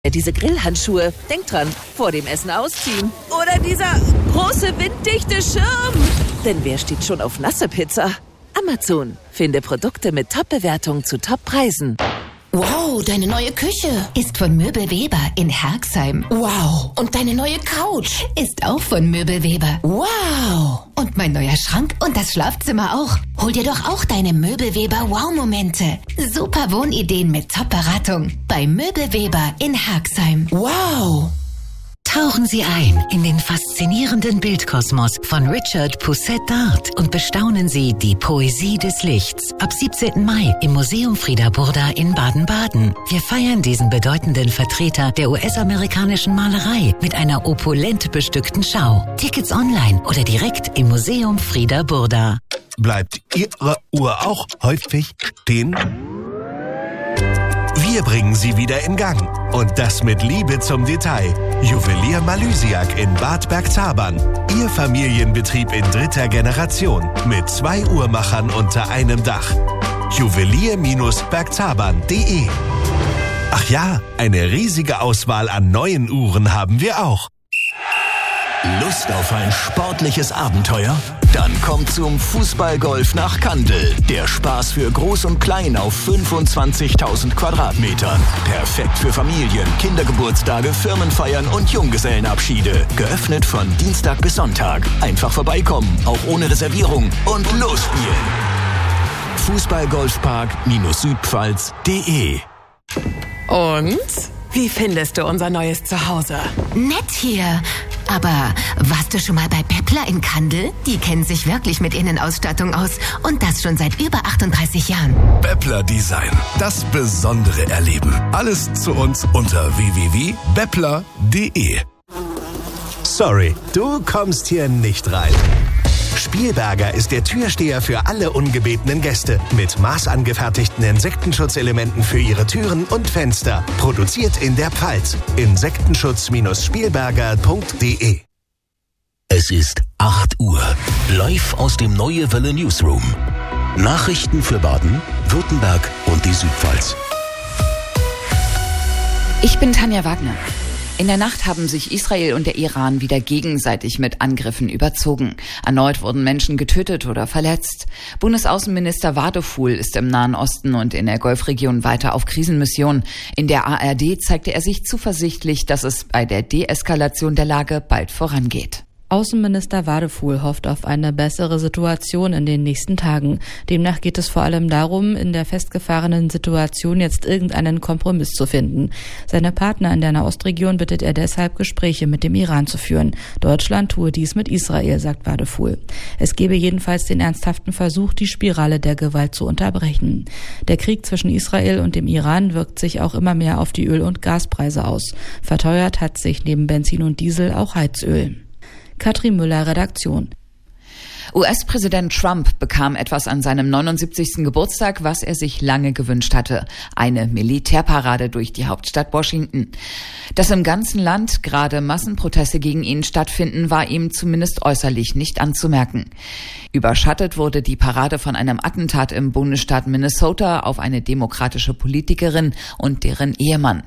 Diese Grillhandschuhe. Denk dran, vor dem Essen ausziehen. Oder dieser große winddichte Schirm. Denn wer steht schon auf nasse Pizza? Amazon. Finde Produkte mit Top-Bewertung zu Top-Preisen. Wow, deine neue Küche ist von Möbelweber in Herxheim. Wow. Und deine neue Couch ist auch von Möbelweber. Wow. Und mein neuer Schrank und das Schlafzimmer auch. Hol dir doch auch deine Möbelweber Wow-Momente. Super Wohnideen mit Top-Beratung bei Möbelweber in Herxheim. Wow. Tauchen Sie ein in den faszinierenden Bildkosmos von Richard Pousset-Dart und bestaunen Sie die Poesie des Lichts. Ab 17. Mai im Museum Frieda Burda in Baden-Baden. Wir feiern diesen bedeutenden Vertreter der US-amerikanischen Malerei mit einer opulent bestückten Schau. Tickets online oder direkt im Museum Frieda Burda. Bleibt Ihre Uhr auch häufig stehen? Wir bringen sie wieder in Gang. Und das mit Liebe zum Detail. Juwelier Malysiak in Bad Bergzabern. Ihr Familienbetrieb in 3. Generation. Mit 2 Uhrmachern unter einem Dach. Juwelier-bergzabern.de. Ach ja, eine riesige Auswahl an neuen Uhren haben wir auch. Lust auf ein sportliches Abenteuer? Dann kommt zum Fußballgolf nach Kandel. Der Spaß für Groß und Klein auf 25.000 Quadratmetern. Perfekt für Familien, Kindergeburtstage, Firmenfeiern und Junggesellenabschiede. Geöffnet von Dienstag bis Sonntag. Einfach vorbeikommen, auch ohne Reservierung und losspielen. Fußballgolfpark-südpfalz.de. Und? Wie findest du unser neues Zuhause? Nett hier. Aber warst du schon mal bei Beppler in Kandel? Die kennen sich wirklich mit Innenausstattung aus. Und das schon seit über 38 Jahren. Beppler Design. Das besondere Erleben. Alles zu uns unter www.beppler.de. Sorry, du kommst hier nicht rein. Spielberger ist der Türsteher für alle ungebetenen Gäste. Mit maßangefertigten Insektenschutzelementen für ihre Türen und Fenster. Produziert in der Pfalz. Insektenschutz-spielberger.de. Es ist 8 Uhr. Live aus dem Neue Welle Newsroom. Nachrichten für Baden, Württemberg und die Südpfalz. Ich bin Tanja Wagner. In der Nacht haben sich Israel und der Iran wieder gegenseitig mit Angriffen überzogen. Erneut wurden Menschen getötet oder verletzt. Bundesaußenminister Wadefuhl ist im Nahen Osten und in der Golfregion weiter auf Krisenmission. In der ARD zeigte er sich zuversichtlich, dass es bei der Deeskalation der Lage bald vorangeht. Außenminister Wadefuhl hofft auf eine bessere Situation in den nächsten Tagen. Demnach geht es vor allem darum, in der festgefahrenen Situation jetzt irgendeinen Kompromiss zu finden. Seine Partner in der Nahostregion bittet er deshalb, Gespräche mit dem Iran zu führen. Deutschland tue dies mit Israel, sagt Wadefuhl. Es gebe jedenfalls den ernsthaften Versuch, die Spirale der Gewalt zu unterbrechen. Der Krieg zwischen Israel und dem Iran wirkt sich auch immer mehr auf die Öl- und Gaspreise aus. Verteuert hat sich neben Benzin und Diesel auch Heizöl. Katrin Müller, Redaktion. US-Präsident Trump bekam etwas an seinem 79. Geburtstag, was er sich lange gewünscht hatte. Eine Militärparade durch die Hauptstadt Washington. Dass im ganzen Land gerade Massenproteste gegen ihn stattfinden, war ihm zumindest äußerlich nicht anzumerken. Überschattet wurde die Parade von einem Attentat im Bundesstaat Minnesota auf eine demokratische Politikerin und deren Ehemann.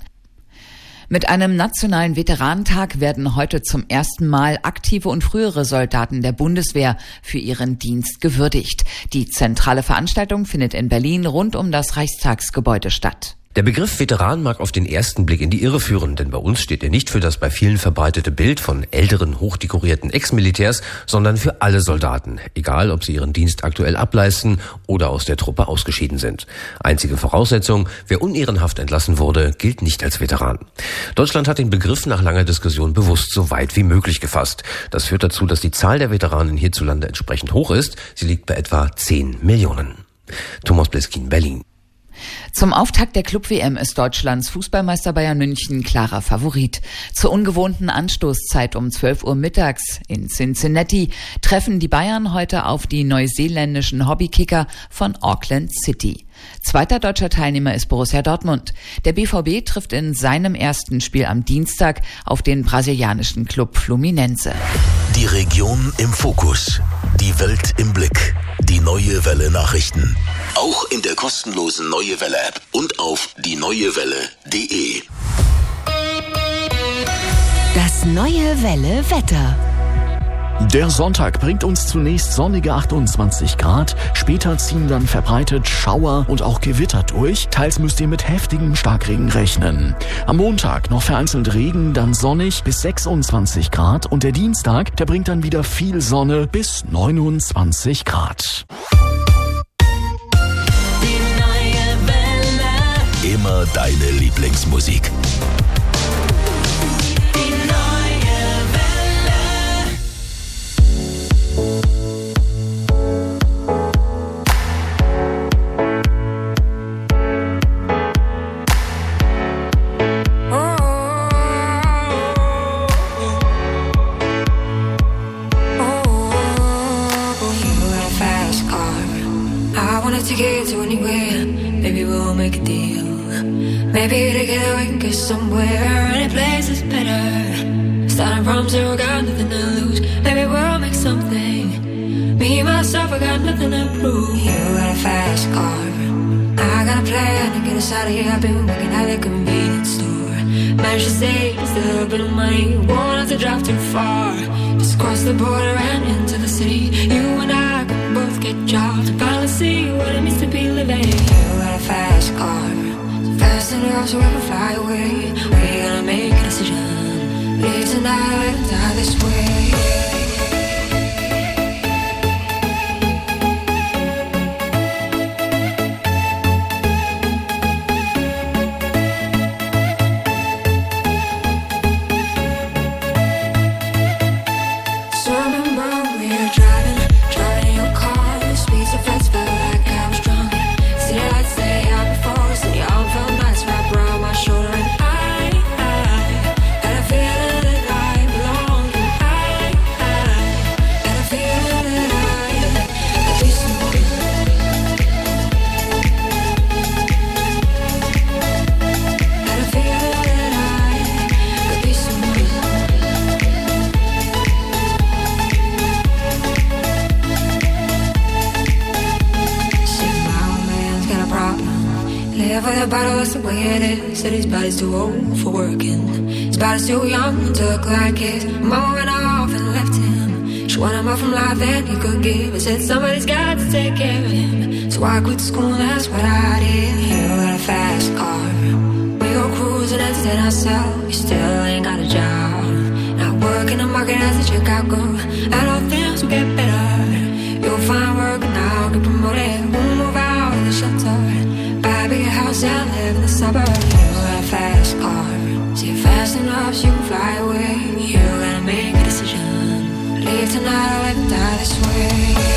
Mit einem nationalen Veteranentag werden heute zum ersten Mal aktive und frühere Soldaten der Bundeswehr für ihren Dienst gewürdigt. Die zentrale Veranstaltung findet in Berlin rund um das Reichstagsgebäude statt. Der Begriff Veteran mag auf den ersten Blick in die Irre führen, denn bei uns steht er nicht für das bei vielen verbreitete Bild von älteren, hochdekorierten Ex-Militärs, sondern für alle Soldaten, egal ob sie ihren Dienst aktuell ableisten oder aus der Truppe ausgeschieden sind. Einzige Voraussetzung, wer unehrenhaft entlassen wurde, gilt nicht als Veteran. Deutschland hat den Begriff nach langer Diskussion bewusst so weit wie möglich gefasst. Das führt dazu, dass die Zahl der Veteranen hierzulande entsprechend hoch ist. Sie liegt bei etwa 10 Millionen. Thomas Bliskin, Berlin. Zum Auftakt der Club-WM ist Deutschlands Fußballmeister Bayern München klarer Favorit. Zur ungewohnten Anstoßzeit um 12 Uhr mittags in Cincinnati treffen die Bayern heute auf die neuseeländischen Hobbykicker von Auckland City. Zweiter deutscher Teilnehmer ist Borussia Dortmund. Der BVB trifft in seinem ersten Spiel am Dienstag auf den brasilianischen Club Fluminense. Die Region im Fokus. Die Welt im Blick. Die Neue Welle Nachrichten. Auch in der kostenlosen Neue Welle App und auf dieneuewelle.de. Das neue Welle Wetter. Der Sonntag bringt uns zunächst sonnige 28 Grad, später ziehen dann verbreitet Schauer und auch Gewitter durch, teils müsst ihr mit heftigem Starkregen rechnen. Am Montag noch vereinzelt Regen, dann sonnig bis 26 Grad und der Dienstag, der bringt dann wieder viel Sonne bis 29 Grad. Die neue Welle. Immer deine Lieblingsmusik. To get to anywhere, maybe we'll make a deal. Maybe together we can get somewhere. Any place is better. Starting from zero, got nothing to lose. Maybe we'll make something. Me, myself, I got nothing to prove. You got a fast car. I got a plan to get us out of here. I've been working at the convenience store. Managed to save just a little bit of money. Won't have to drive too far. Just cross the border and into the city. You and I can both get jobs. Finally see what it means to be living. You got a fast car, so fast enough so we can fly away. We're gonna make a decision. Leave tonight and die this way. The way it is, said his body's too old for working. His body's too young to look like his. Mama went off and left him. She wanted more from life than he could give. I said somebody's got to take care of him. So I quit school, that's what I did. You got a fast car. We go cruising, entertain ourselves. You still ain't got a job. Not working the market as a checkout girl. And all things will get better. You'll find work and I'll get promoted. We'll move out of the shelter. Buy a bigger house and live in the suburbs. You got a fast car. See it fast enough so you can fly away. You gotta make a decision. Leave tonight or let me die this way.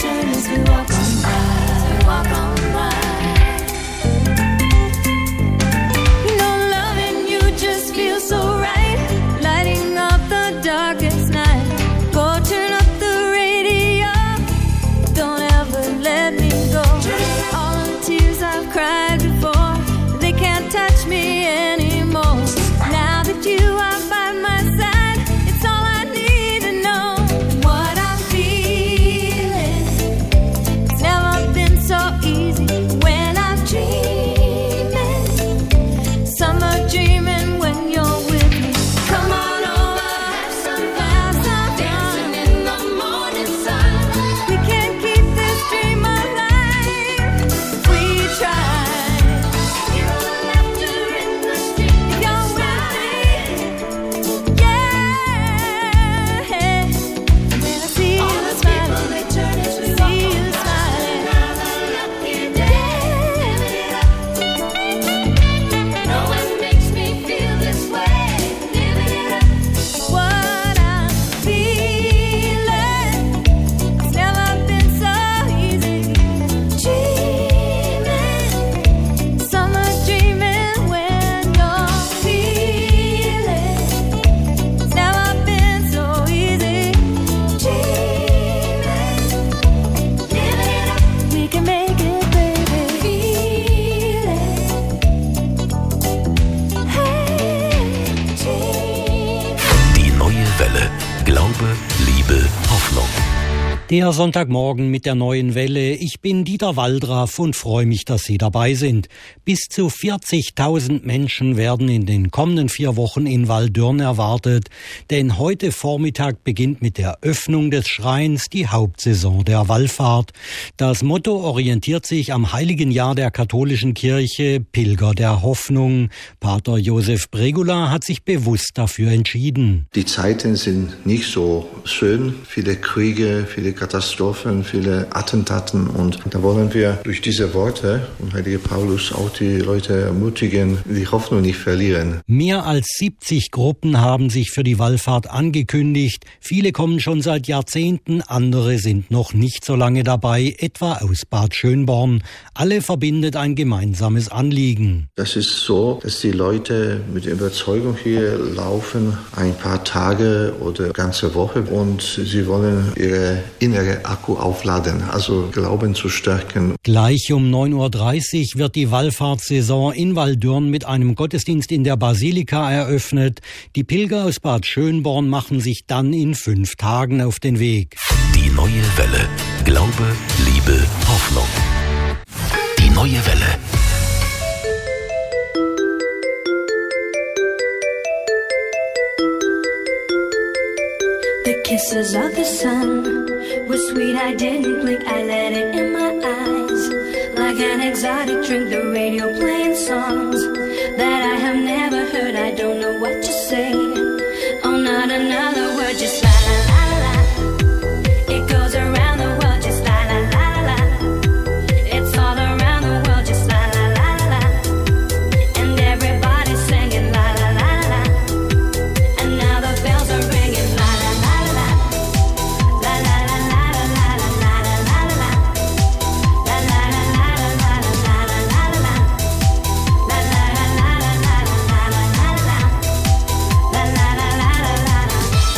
turn as we walk on by. Walk on by. You know, loving you just feels so right, lighting up the darkest night. Go turn up the radio, don't ever let me go. All the tears I've cried before, they can't touch me anymore. Now that you are by my side, it's all I need to know. What I'm feeling, it's never been so easy. When I'm dreaming, summer dreaming when you're with me. Come on over, have some fun, dancing in the morning sun. We can't keep this dream alive if we try. Feel the laughter in the street if you're with me. Yeah, and then I see you smiling. They turn as we see you smiling. Another lucky day. No one makes me feel this way. Living it up. What I'm feeling, it's never been so easy. Dreaming, summer dreaming when you're feeling. It's never been so easy. Dreaming, living it up. We can make it, baby. Feel it. Hey, dream. Die neue Welle. Glaube, Liebe, Hoffnung. Der Sonntagmorgen mit der neuen Welle. Ich bin Dieter Waldraff und freue mich, dass Sie dabei sind. Bis zu 40.000 Menschen werden in den kommenden 4 Wochen in Waldürn erwartet. Denn heute Vormittag beginnt mit der Öffnung des Schreins die Hauptsaison der Wallfahrt. Das Motto orientiert sich am heiligen Jahr der katholischen Kirche, Pilger der Hoffnung. Pater Josef Bregula hat sich bewusst dafür entschieden. Die Zeiten sind nicht so schön. Viele Kriege, viele Katastrophen, viele Attentaten. Und da wollen wir durch diese Worte und Heilige Paulus auch die Leute ermutigen, die Hoffnung nicht verlieren. Mehr als 70 Gruppen haben sich für die Wallfahrt angekündigt. Viele kommen schon seit Jahrzehnten, andere sind noch nicht so lange dabei, etwa aus Bad Schönborn. Alle verbindet ein gemeinsames Anliegen. Das ist so, dass die Leute mit Überzeugung hier laufen, ein paar Tage oder ganze Woche, und sie wollen ihre innere Akku aufladen, also Glauben zu stärken. Gleich um 9.30 Uhr wird die Wallfahrtssaison in Waldürn mit einem Gottesdienst in der Basilika eröffnet. Die Pilger aus Bad Schönborn machen sich dann in 5 Tagen auf den Weg. Die neue Welle. Glaube, Liebe, Hoffnung. Die neue Welle. The kisses of the sun were sweet, I didn't blink, I let it in my eyes. Like an exotic drink, the radio playing songs that I have never heard, I don't know what to say. Oh, not another word, just la la la la la. It goes around the world, just la la la la la. It's all around the world, just la la la la la. And everybody's singing la la la la la. And now the bells are ringing la la la la la. La la la la la la la la la la la. La la la la la la la la la la la. La la la la la la la la la la. La la la la la la la.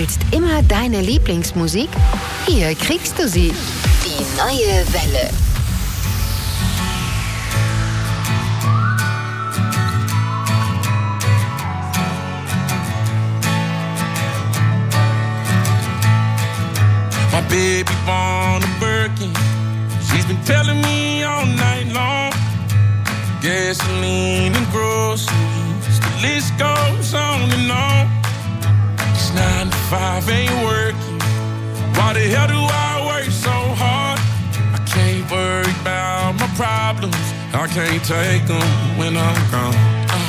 willst immer deine Lieblingsmusik? Hier kriegst du sie. Die neue Welle. My baby born a Birkin. She's been telling me all night long. Gasoline and groceries, the list goes on and on. It's 9 to 5, ain't working. Why the hell do I work so hard? I can't worry about my problems. I can't take them when I'm gone.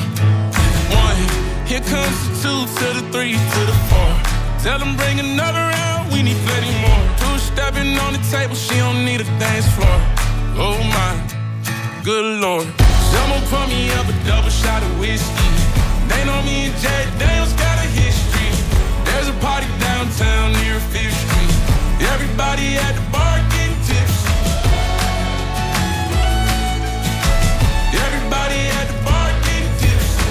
1, here comes the 2 to the 3 to the 4. Tell them bring another round, we need plenty more. 2 stepping on the table, she don't need a dance floor. Oh my, good Lord. Someone pour me up a double shot of whiskey. They know me and Jay Daniels got a history. There's a party downtown near 5th Street. Everybody at the bar getting tipsy. Everybody at the bar getting tipsy.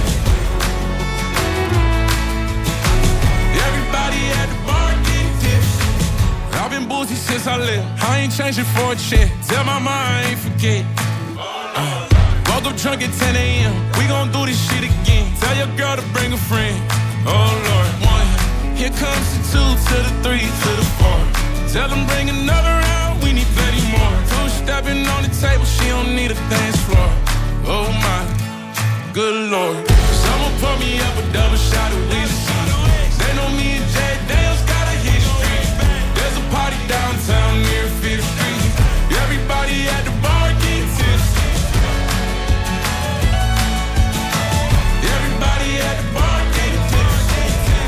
Everybody at the bar getting tipsy. I've been boozy since I left. I ain't changing for a check. Tell my mom I ain't forget. Woke up drunk at 10 a.m. We gon' do this shit again. Tell your girl to bring a friend. Oh Lord. 1, here comes the 2 to the 3 to the 4. Tell them bring another round, we need plenty more. 2 stepping on the table, she don't need a dance floor. Oh my, good Lord. Someone pour me up a double shot of whiskey. They know me and Jay Daniels got a history. There's a party downtown near 5th Street. Everybody at the bar getting tipsy. Everybody at the bar getting tipsy.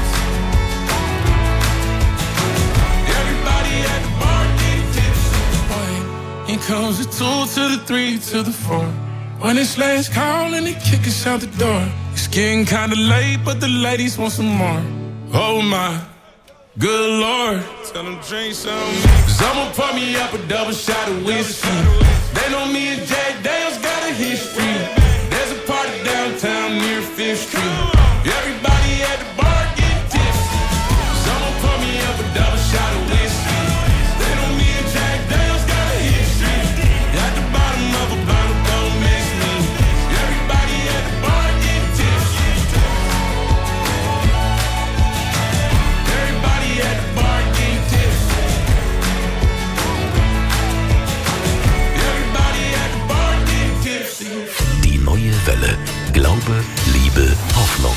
Everybody at the bar getting tipsy. Here comes the 2 to the 3 to the 4. When it's last call and they kick us out the door. It's getting kinda late, but the ladies want some more. Oh my, good Lord. Tell them drink some. Someone pour me up a double shot of whiskey. They know me and Jay Daniels got a history. There's a party downtown near 5th Street. Everybody at the bar getting tipsy. Someone pour me up a double shot of whiskey. They know me and Jay Daniels got a history. At the bottom of a bottle, don't miss me. Everybody at the bar getting tipsy. Everybody at the bar getting tipsy. Everybody at the bar getting tipsy. Die neue Welle. Glaube, Liebe, Hoffnung.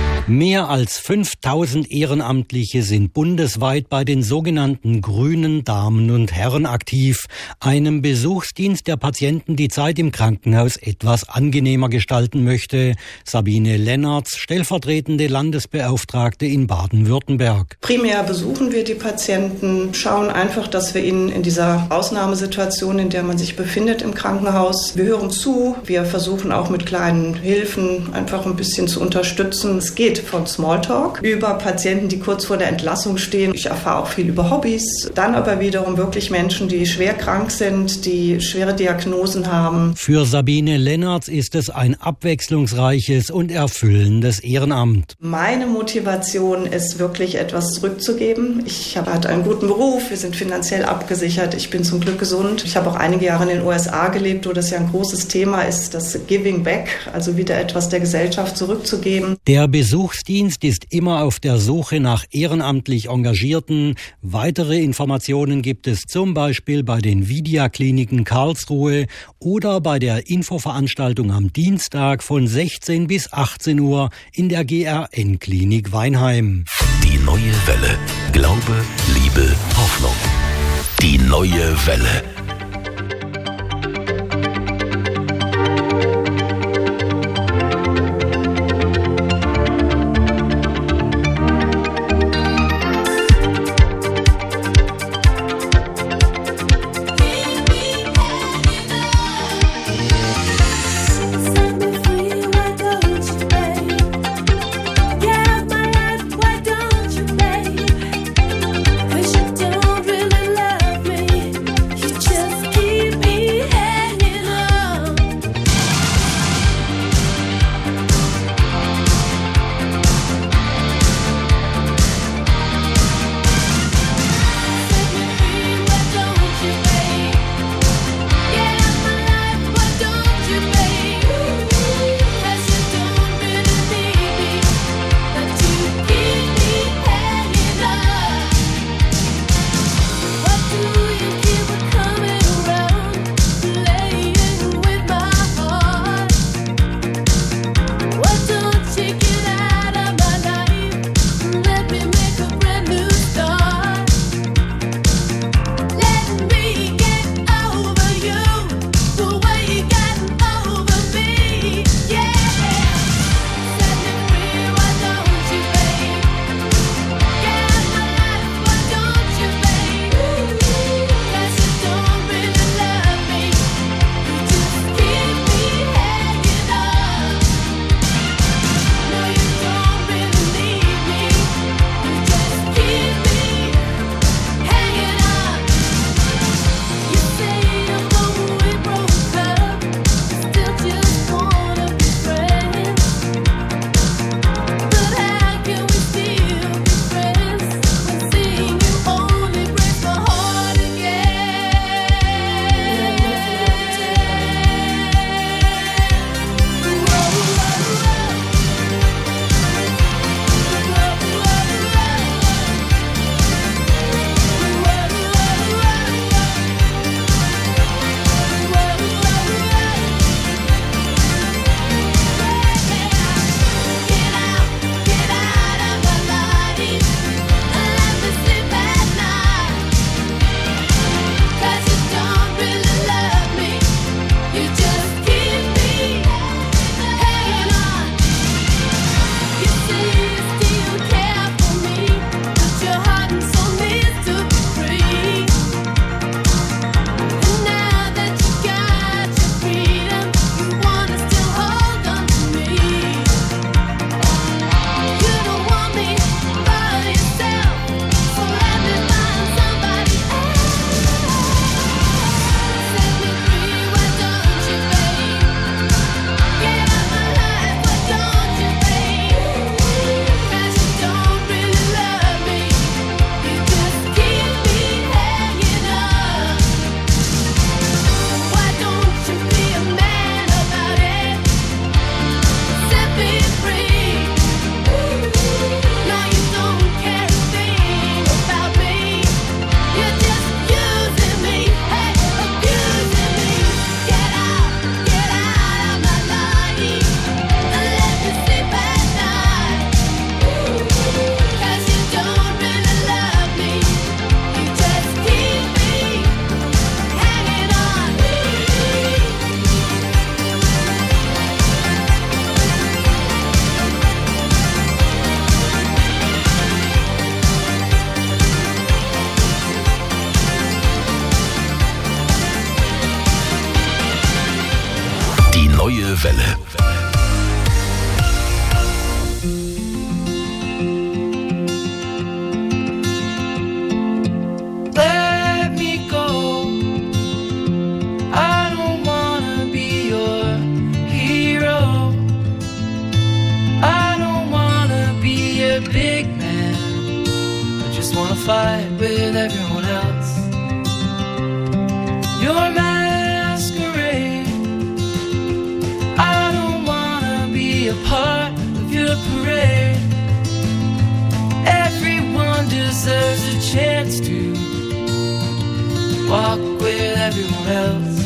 Mehr als 5000 Ehrenamtliche sind bundesweit bei den sogenannten grünen Damen und Herren aktiv, einem Besuchsdienst, der Patienten die Zeit im Krankenhaus etwas angenehmer gestalten möchte. Sabine Lennertz, stellvertretende Landesbeauftragte in Baden-Württemberg. Primär besuchen wir die Patienten, schauen einfach, dass wir ihnen in dieser Ausnahmesituation, in der man sich befindet im Krankenhaus, wir hören zu, wir versuchen auch mit kleinen Hilfen einfach ein bisschen zu unterstützen. Es geht von Smalltalk über Patienten, die kurz vor der Entlassung stehen. Ich erfahre auch viel über Hobbys. Dann aber wiederum wirklich Menschen, die schwer krank sind, die schwere Diagnosen haben. Für Sabine Lennertz ist es ein abwechslungsreiches und erfüllendes Ehrenamt. Meine Motivation ist wirklich etwas zurückzugeben. Ich hatte einen guten Beruf, wir sind finanziell abgesichert, ich bin zum Glück gesund. Ich habe auch einige Jahre in den USA gelebt, wo das ja ein großes Thema ist, das Giving Back, also wieder etwas der Gesellschaft zurückzugeben. Der Besuchsdienst ist immer auf der Suche nach ehrenamtlich Engagierten. Weitere Informationen gibt es zum Beispiel bei den Vidia-Kliniken Karlsruhe oder bei der Infoveranstaltung am Dienstag von 16 bis 18 Uhr in der GRN-Klinik Weinheim. Die neue Welle. Glaube, Liebe, Hoffnung. Die neue Welle. You just neue Welle. Big man, I just wanna fight with everyone else. Your masquerade, I don't wanna be a part of your parade. Everyone deserves a chance to walk with everyone else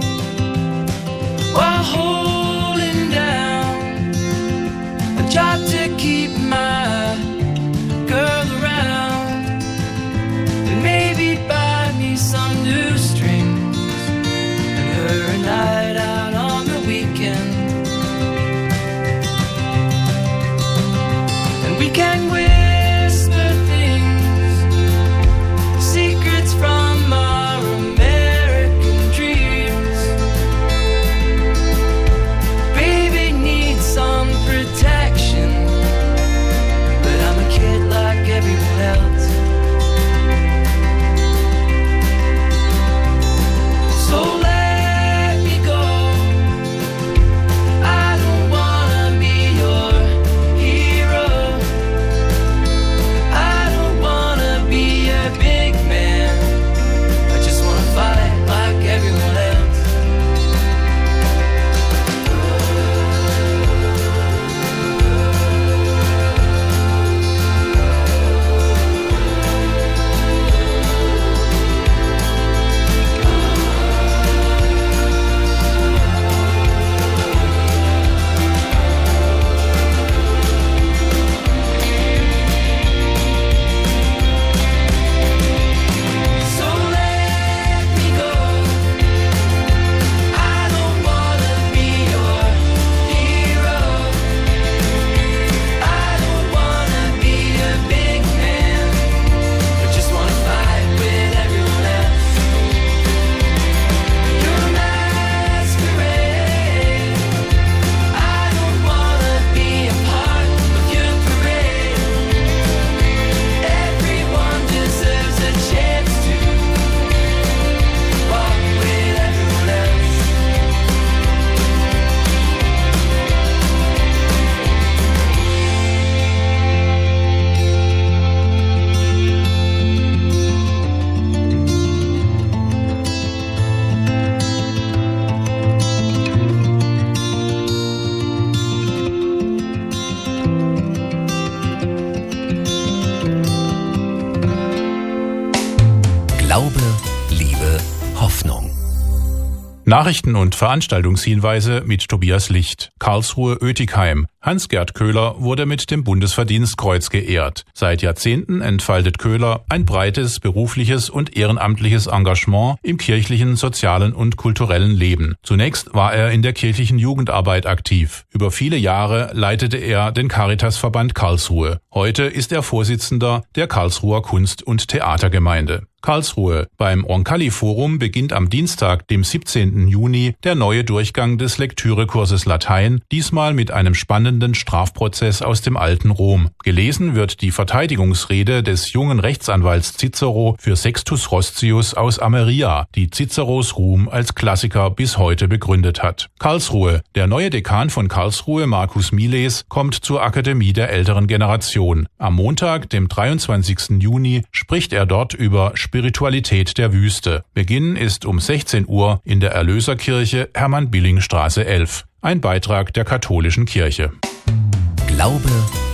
while holding down a job to keep my girl around, and maybe buy me some new strings and her a night out on the weekend, and we can whisper things, secrets from our American dreams. Baby needs some protection, but I'm a kid like everyone else. So let me go. I don't wanna be your hero. I don't wanna be a big man. I just wanna fight like everyone else. Glaube, Liebe, Hoffnung. Nachrichten und Veranstaltungshinweise mit Tobias Licht. Karlsruhe Oetikheim. Hans-Gerd Köhler wurde mit dem Bundesverdienstkreuz geehrt. Seit Jahrzehnten entfaltet Köhler ein breites berufliches und ehrenamtliches Engagement im kirchlichen, sozialen und kulturellen Leben. Zunächst war er in der kirchlichen Jugendarbeit aktiv. Über viele Jahre leitete er den Caritasverband Karlsruhe. Heute ist er Vorsitzender der Karlsruher Kunst- und Theatergemeinde. Karlsruhe. Beim Roncalli-Forum beginnt am Dienstag, dem 17. Juni, der neue Durchgang des Lektürekurses Latein, diesmal mit einem spannenden Strafprozess aus dem alten Rom. Gelesen wird die Verteidigungsrede des jungen Rechtsanwalts Cicero für Sextus Roscius aus Ameria, die Ciceros Ruhm als Klassiker bis heute begründet hat. Karlsruhe. Der neue Dekan von Karlsruhe, Markus Miles, kommt zur Akademie der älteren Generation. Am Montag, dem 23. Juni, spricht er dort über Spiritualität der Wüste. Beginn ist um 16 Uhr in der Erlöserkirche Hermann-Billing-Straße 11. Ein Beitrag der katholischen Kirche. Glaube,